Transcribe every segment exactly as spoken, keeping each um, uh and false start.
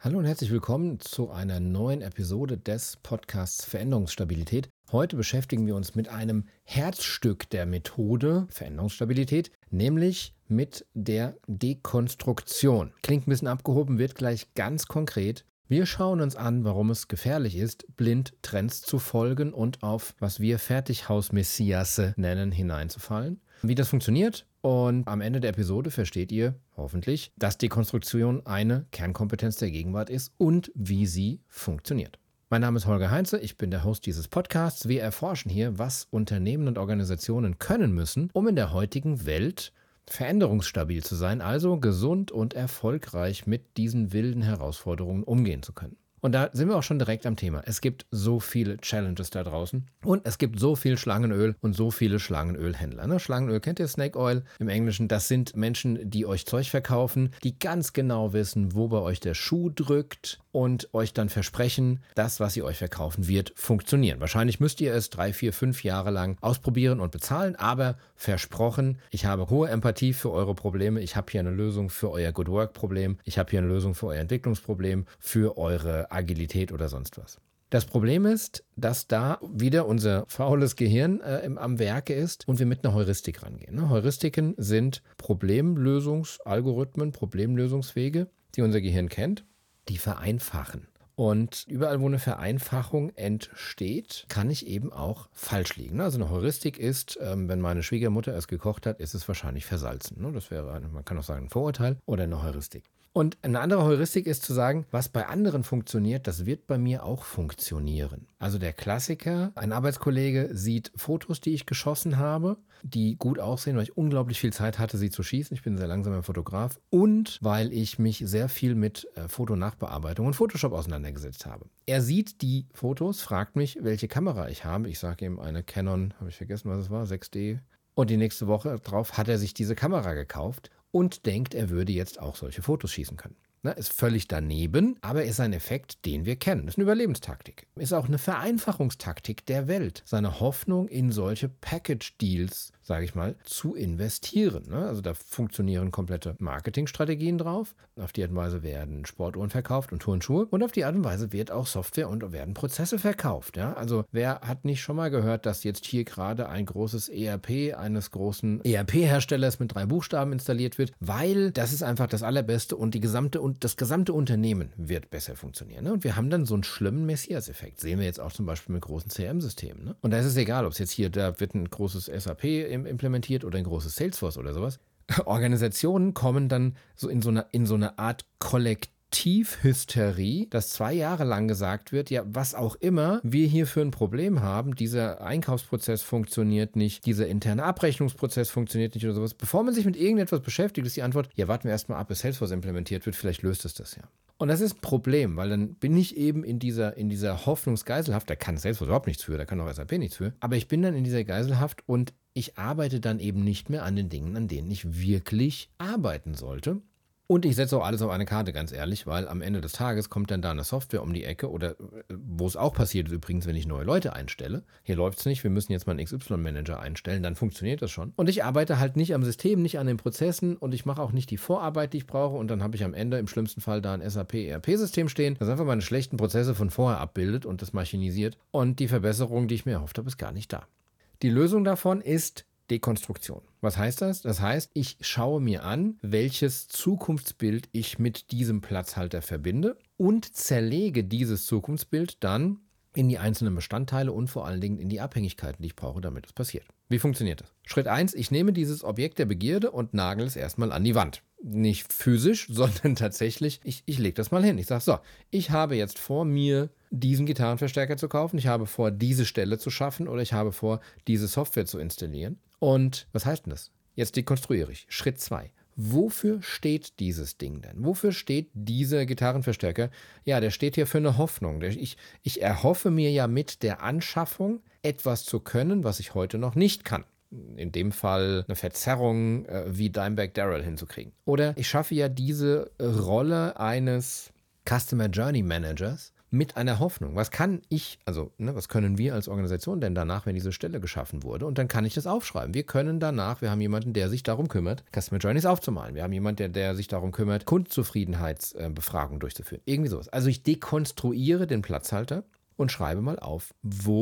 Hallo und herzlich willkommen zu einer neuen Episode des Podcasts Veränderungsstabilität. Heute beschäftigen wir uns mit einem Herzstück der Methode Veränderungsstabilität, nämlich mit der Dekonstruktion. Klingt ein bisschen abgehoben, wird gleich ganz konkret. Wir schauen uns an, warum es gefährlich ist, blind Trends zu folgen und auf, was wir Fertighaus-Messiasse nennen, hineinzufallen. Wie das funktioniert und am Ende der Episode versteht ihr hoffentlich, dass Dekonstruktion eine Kernkompetenz der Gegenwart ist und wie sie funktioniert. Mein Name ist Holger Heinze, ich bin der Host dieses Podcasts. Wir erforschen hier, was Unternehmen und Organisationen können müssen, um in der heutigen Welt veränderungsstabil zu sein, also gesund und erfolgreich mit diesen wilden Herausforderungen umgehen zu können. Und da sind wir auch schon direkt am Thema. Es gibt so viele Challenges da draußen und es gibt so viel Schlangenöl und so viele Schlangenölhändler. Ne? Schlangenöl kennt ihr, Snake Oil im Englischen. Das sind Menschen, die euch Zeug verkaufen, die ganz genau wissen, wo bei euch der Schuh drückt und euch dann versprechen, das, was sie euch verkaufen, wird funktionieren. Wahrscheinlich müsst ihr es drei, vier, fünf Jahre lang ausprobieren und bezahlen, aber versprochen, ich habe hohe Empathie für eure Probleme, ich habe hier eine Lösung für euer Good Work-Problem, ich habe hier eine Lösung für euer Entwicklungsproblem, für eure Agilität oder sonst was. Das Problem ist, dass da wieder unser faules Gehirn äh, im, am Werke ist und wir mit einer Heuristik rangehen. Ne? Heuristiken sind Problemlösungsalgorithmen, Problemlösungswege, die unser Gehirn kennt, die vereinfachen. Und überall, wo eine Vereinfachung entsteht, kann ich eben auch falsch liegen. Also eine Heuristik ist, ähm, wenn meine Schwiegermutter es gekocht hat, ist es wahrscheinlich versalzen. Ne? Das wäre, eine, man kann auch sagen, ein Vorurteil oder eine Heuristik. Und eine andere Heuristik ist zu sagen, was bei anderen funktioniert, das wird bei mir auch funktionieren. Also der Klassiker, ein Arbeitskollege sieht Fotos, die ich geschossen habe, die gut aussehen, weil ich unglaublich viel Zeit hatte, sie zu schießen. Ich bin ein sehr langsamer Fotograf und weil ich mich sehr viel mit äh, Fotonachbearbeitung und Photoshop auseinandergesetzt habe. Er sieht die Fotos, fragt mich, welche Kamera ich habe. Ich sage ihm eine Canon, habe ich vergessen, was es war, sechs D. Und die nächste Woche drauf hat er sich diese Kamera gekauft und denkt, er würde jetzt auch solche Fotos schießen können. Ne, ist völlig daneben, aber ist ein Effekt, den wir kennen. Ist eine Überlebenstaktik. Ist auch eine Vereinfachungstaktik der Welt. Seine Hoffnung in solche Package-Deals, sage ich mal, zu investieren. Ne? Also da funktionieren komplette Marketingstrategien drauf. Auf die Art und Weise werden Sportuhren verkauft und Turnschuhe. Und auf die Art und Weise wird auch Software und werden Prozesse verkauft. Ja? Also wer hat nicht schon mal gehört, dass jetzt hier gerade ein großes E R P eines großen E R P-Herstellers mit drei Buchstaben installiert wird? Weil das ist einfach das Allerbeste und die gesamte und das gesamte Unternehmen wird besser funktionieren. Ne? Und wir haben dann so einen schlimmen Messias-Effekt. Sehen wir jetzt auch zum Beispiel mit großen C R M-Systemen. Ne? Und da ist es egal, ob es jetzt hier, da wird ein großes S A P implementiert oder ein großes Salesforce oder sowas. Organisationen kommen dann so in so eine, in so eine Art Kollektivhysterie, dass zwei Jahre lang gesagt wird, ja, was auch immer wir hier für ein Problem haben, dieser Einkaufsprozess funktioniert nicht, dieser interne Abrechnungsprozess funktioniert nicht oder sowas. Bevor man sich mit irgendetwas beschäftigt, ist die Antwort, ja, warten wir erstmal ab, bis Salesforce implementiert wird, vielleicht löst es das ja. Und das ist ein Problem, weil dann bin ich eben in dieser, in dieser Hoffnungsgeiselhaft, da kann Salesforce überhaupt nichts für, da kann auch S A P nichts für, aber ich bin dann in dieser Geiselhaft und ich arbeite dann eben nicht mehr an den Dingen, an denen ich wirklich arbeiten sollte. Und ich setze auch alles auf eine Karte, ganz ehrlich, weil am Ende des Tages kommt dann da eine Software um die Ecke oder wo es auch passiert ist übrigens, wenn ich neue Leute einstelle. Hier läuft es nicht, wir müssen jetzt mal einen X Y-Manager einstellen, dann funktioniert das schon. Und ich arbeite halt nicht am System, nicht an den Prozessen und ich mache auch nicht die Vorarbeit, die ich brauche und dann habe ich am Ende im schlimmsten Fall da ein S A P-E R P-System stehen, das einfach meine schlechten Prozesse von vorher abbildet und das machinisiert und die Verbesserung, die ich mir erhofft habe, ist gar nicht da. Die Lösung davon ist Dekonstruktion. Was heißt das? Das heißt, ich schaue mir an, welches Zukunftsbild ich mit diesem Platzhalter verbinde und zerlege dieses Zukunftsbild dann in die einzelnen Bestandteile und vor allen Dingen in die Abhängigkeiten, die ich brauche, damit es passiert. Wie funktioniert das? Schritt eins, ich nehme dieses Objekt der Begierde und nagel es erstmal an die Wand. Nicht physisch, sondern tatsächlich, ich, ich lege das mal hin. Ich sage so, ich habe jetzt vor mir diesen Gitarrenverstärker zu kaufen, ich habe vor, diese Stelle zu schaffen oder ich habe vor, diese Software zu installieren. Und was heißt denn das? Jetzt dekonstruiere ich. Schritt zwei. Wofür steht dieses Ding denn? Wofür steht dieser Gitarrenverstärker? Ja, der steht hier für eine Hoffnung. Ich, ich erhoffe mir ja mit der Anschaffung etwas zu können, was ich heute noch nicht kann. In dem Fall eine Verzerrung äh, wie Dimebag Darrell hinzukriegen. Oder ich schaffe ja diese Rolle eines Customer Journey Managers mit einer Hoffnung. Was kann ich, also ne, was können wir als Organisation denn danach, wenn diese Stelle geschaffen wurde? Und dann kann ich das aufschreiben. Wir können danach, wir haben jemanden, der sich darum kümmert, Customer Journeys aufzumalen. Wir haben jemanden, der, der sich darum kümmert, Kundenzufriedenheitsbefragungen durchzuführen. Irgendwie sowas. Also ich dekonstruiere den Platzhalter und schreibe mal auf,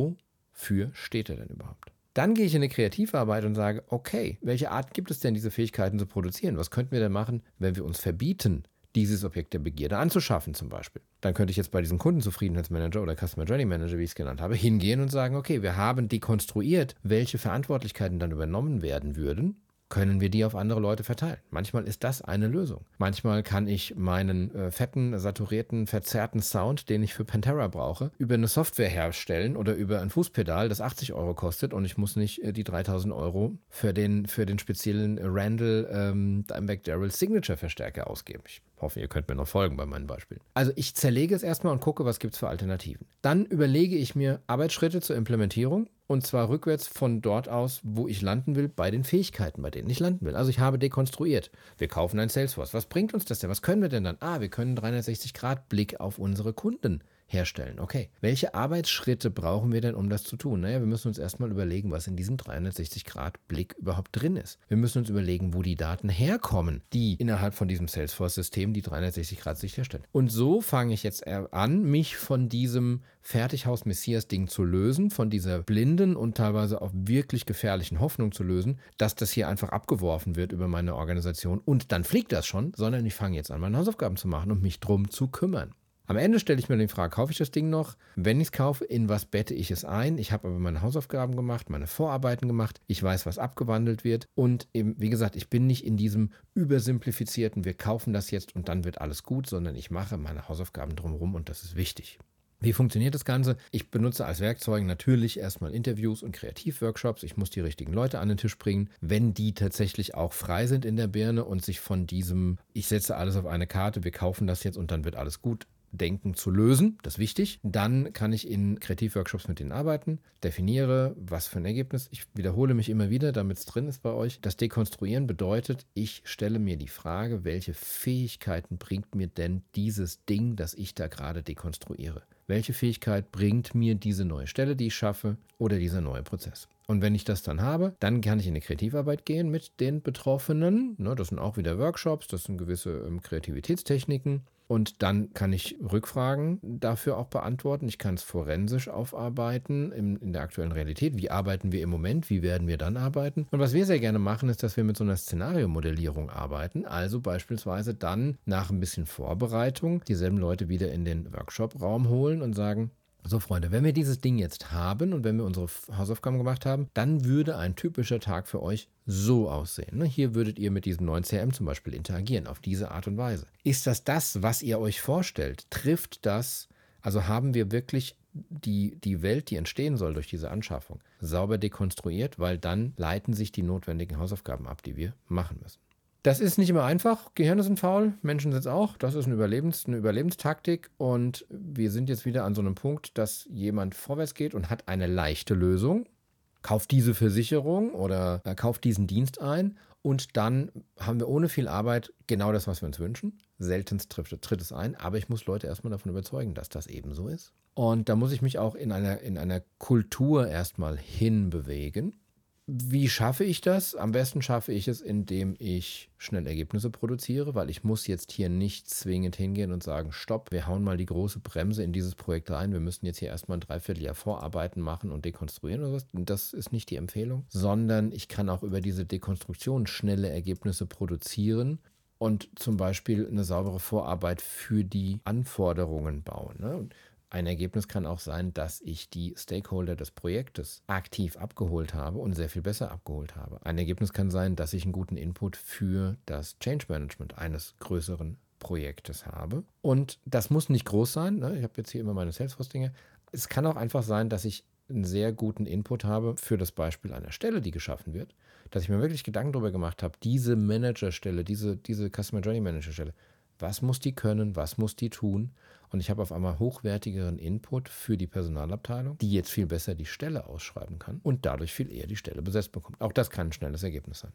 wofür steht er denn überhaupt? Dann gehe ich in eine Kreativarbeit und sage, okay, welche Art gibt es denn, diese Fähigkeiten zu produzieren? Was könnten wir denn machen, wenn wir uns verbieten, dieses Objekt der Begierde anzuschaffen zum Beispiel? Dann könnte ich jetzt bei diesem Kundenzufriedenheitsmanager oder Customer Journey Manager, wie ich es genannt habe, hingehen und sagen, okay, wir haben dekonstruiert, welche Verantwortlichkeiten dann übernommen werden würden. Können wir die auf andere Leute verteilen? Manchmal ist das eine Lösung. Manchmal kann ich meinen äh, fetten, saturierten, verzerrten Sound, den ich für Pantera brauche, über eine Software herstellen oder über ein Fußpedal, das achtzig Euro kostet und ich muss nicht äh, die dreitausend Euro für den, für den speziellen Randall ähm, Dimebag Darrell Signature Verstärker ausgeben. Ich hoffe, ihr könnt mir noch folgen bei meinen Beispielen. Also ich zerlege es erstmal und gucke, was gibt es für Alternativen. Dann überlege ich mir Arbeitsschritte zur Implementierung. Und zwar rückwärts von dort aus, wo ich landen will, bei den Fähigkeiten, bei denen ich landen will. Also ich habe dekonstruiert. Wir kaufen ein Salesforce. Was bringt uns das denn? Was können wir denn dann? Ah, wir können einen dreihundertsechzig Grad Blick auf unsere Kunden herstellen. Okay, welche Arbeitsschritte brauchen wir denn, um das zu tun? Naja, wir müssen uns erstmal überlegen, was in diesem dreihundertsechzig Grad Blick überhaupt drin ist. Wir müssen uns überlegen, wo die Daten herkommen, die innerhalb von diesem Salesforce-System die dreihundertsechzig Grad Sicht herstellen. Und so fange ich jetzt an, mich von diesem Fertighaus-Messias-Ding zu lösen, von dieser blinden und teilweise auch wirklich gefährlichen Hoffnung zu lösen, dass das hier einfach abgeworfen wird über meine Organisation und dann fliegt das schon, sondern ich fange jetzt an, meine Hausaufgaben zu machen und mich drum zu kümmern. Am Ende stelle ich mir die Frage, kaufe ich das Ding noch? Wenn ich es kaufe, in was bette ich es ein? Ich habe aber meine Hausaufgaben gemacht, meine Vorarbeiten gemacht. Ich weiß, was abgewandelt wird. Und eben, wie gesagt, ich bin nicht in diesem übersimplifizierten, wir kaufen das jetzt und dann wird alles gut, sondern ich mache meine Hausaufgaben drumherum und das ist wichtig. Wie funktioniert das Ganze? Ich benutze als Werkzeug natürlich erstmal Interviews und Kreativworkshops. Ich muss die richtigen Leute an den Tisch bringen, wenn die tatsächlich auch frei sind in der Birne und sich von diesem, ich setze alles auf eine Karte, wir kaufen das jetzt und dann wird alles gut, Denken zu lösen, das ist wichtig. Dann kann ich in Kreativworkshops mit denen arbeiten, definiere, was für ein Ergebnis. Ich wiederhole mich immer wieder, damit es drin ist bei euch. Das Dekonstruieren bedeutet, ich stelle mir die Frage, welche Fähigkeiten bringt mir denn dieses Ding, das ich da gerade dekonstruiere? Welche Fähigkeit bringt mir diese neue Stelle, die ich schaffe, oder dieser neue Prozess? Und wenn ich das dann habe, dann kann ich in eine Kreativarbeit gehen mit den Betroffenen. Ne, das sind auch wieder Workshops, das sind gewisse ähm, Kreativitätstechniken. Und dann kann ich Rückfragen dafür auch beantworten. Ich kann es forensisch aufarbeiten in, in der aktuellen Realität. Wie arbeiten wir im Moment? Wie werden wir dann arbeiten? Und was wir sehr gerne machen, ist, dass wir mit so einer Szenariomodellierung arbeiten. Also beispielsweise dann nach ein bisschen Vorbereitung dieselben Leute wieder in den Workshop-Raum holen und sagen, so Freunde, wenn wir dieses Ding jetzt haben und wenn wir unsere Hausaufgaben gemacht haben, dann würde ein typischer Tag für euch so aussehen. Hier würdet ihr mit diesem neuen C R M zum Beispiel interagieren, auf diese Art und Weise. Ist das das, was ihr euch vorstellt? Trifft das, also haben wir wirklich die, die Welt, die entstehen soll durch diese Anschaffung, sauber dekonstruiert, weil dann leiten sich die notwendigen Hausaufgaben ab, die wir machen müssen. Das ist nicht immer einfach. Gehirne sind faul, Menschen sind es auch. Das ist eine, Überlebens-, eine Überlebenstaktik und wir sind jetzt wieder an so einem Punkt, dass jemand vorwärts geht und hat eine leichte Lösung. Kauft diese Versicherung oder äh, kauft diesen Dienst ein und dann haben wir ohne viel Arbeit genau das, was wir uns wünschen. Seltenst trifft, tritt es ein, aber ich muss Leute erstmal davon überzeugen, dass das eben so ist. Und da muss ich mich auch in einer, in einer Kultur erstmal hinbewegen. Wie schaffe ich das? Am besten schaffe ich es, indem ich schnell Ergebnisse produziere, weil ich muss jetzt hier nicht zwingend hingehen und sagen, stopp, wir hauen mal die große Bremse in dieses Projekt rein, wir müssen jetzt hier erstmal ein Dreivierteljahr Vorarbeiten machen und dekonstruieren oder was. Das ist nicht die Empfehlung, sondern ich kann auch über diese Dekonstruktion schnelle Ergebnisse produzieren und zum Beispiel eine saubere Vorarbeit für die Anforderungen bauen, ne? Ein Ergebnis kann auch sein, dass ich die Stakeholder des Projektes aktiv abgeholt habe und sehr viel besser abgeholt habe. Ein Ergebnis kann sein, dass ich einen guten Input für das Change Management eines größeren Projektes habe. Und das muss nicht groß sein. Ne? Ich habe jetzt hier immer meine Salesforce-Dinge. Es kann auch einfach sein, dass ich einen sehr guten Input habe für das Beispiel einer Stelle, die geschaffen wird, dass ich mir wirklich Gedanken darüber gemacht habe, diese Managerstelle, diese, diese Customer Journey Managerstelle, was muss die können, was muss die tun? Und ich habe auf einmal hochwertigeren Input für die Personalabteilung, die jetzt viel besser die Stelle ausschreiben kann und dadurch viel eher die Stelle besetzt bekommt. Auch das kann ein schnelles Ergebnis sein.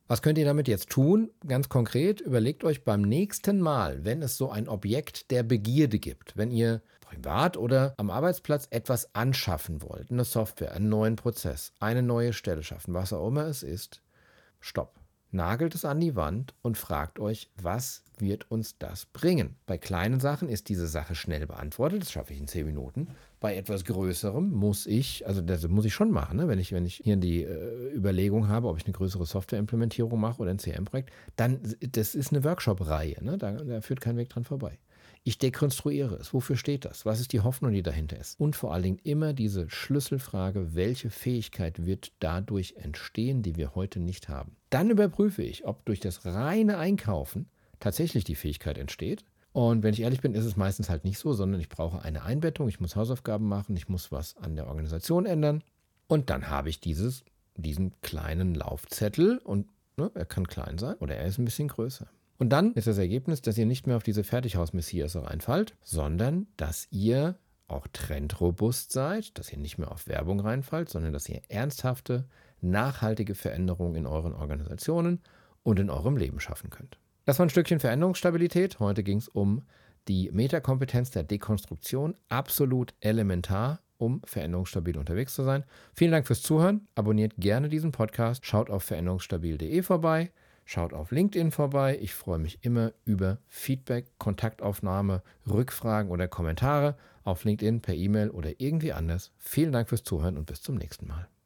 Was könnt ihr damit jetzt tun? Ganz konkret, überlegt euch beim nächsten Mal, wenn es so ein Objekt der Begierde gibt, wenn ihr privat oder am Arbeitsplatz etwas anschaffen wollt, eine Software, einen neuen Prozess, eine neue Stelle schaffen, was auch immer es ist, stopp. Nagelt es an die Wand und fragt euch, was wird uns das bringen? Bei kleinen Sachen ist diese Sache schnell beantwortet, das schaffe ich in zehn Minuten. Bei etwas Größerem muss ich, also das muss ich schon machen, ne? wenn, ich, wenn ich hier die äh, Überlegung habe, ob ich eine größere Softwareimplementierung mache oder ein C R M-Projekt, dann, das ist eine Workshop-Reihe, ne? da, da führt kein Weg dran vorbei. Ich dekonstruiere es. Wofür steht das? Was ist die Hoffnung, die dahinter ist? Und vor allen Dingen immer diese Schlüsselfrage, welche Fähigkeit wird dadurch entstehen, die wir heute nicht haben? Dann überprüfe ich, ob durch das reine Einkaufen tatsächlich die Fähigkeit entsteht. Und wenn ich ehrlich bin, ist es meistens halt nicht so, sondern ich brauche eine Einbettung, ich muss Hausaufgaben machen, ich muss was an der Organisation ändern. Und dann habe ich dieses, diesen kleinen Laufzettel und ne, er kann klein sein oder er ist ein bisschen größer. Und dann ist das Ergebnis, dass ihr nicht mehr auf diese Fertighaus-Messias reinfallt, sondern dass ihr auch trendrobust seid, dass ihr nicht mehr auf Werbung reinfallt, sondern dass ihr ernsthafte, nachhaltige Veränderungen in euren Organisationen und in eurem Leben schaffen könnt. Das war ein Stückchen Veränderungsstabilität. Heute ging es um die Metakompetenz der Dekonstruktion. Absolut elementar, um veränderungsstabil unterwegs zu sein. Vielen Dank fürs Zuhören. Abonniert gerne diesen Podcast. Schaut auf veränderungsstabil punkt de vorbei. Schaut auf LinkedIn vorbei. Ich freue mich immer über Feedback, Kontaktaufnahme, Rückfragen oder Kommentare auf LinkedIn, per E-Mail oder irgendwie anders. Vielen Dank fürs Zuhören und bis zum nächsten Mal.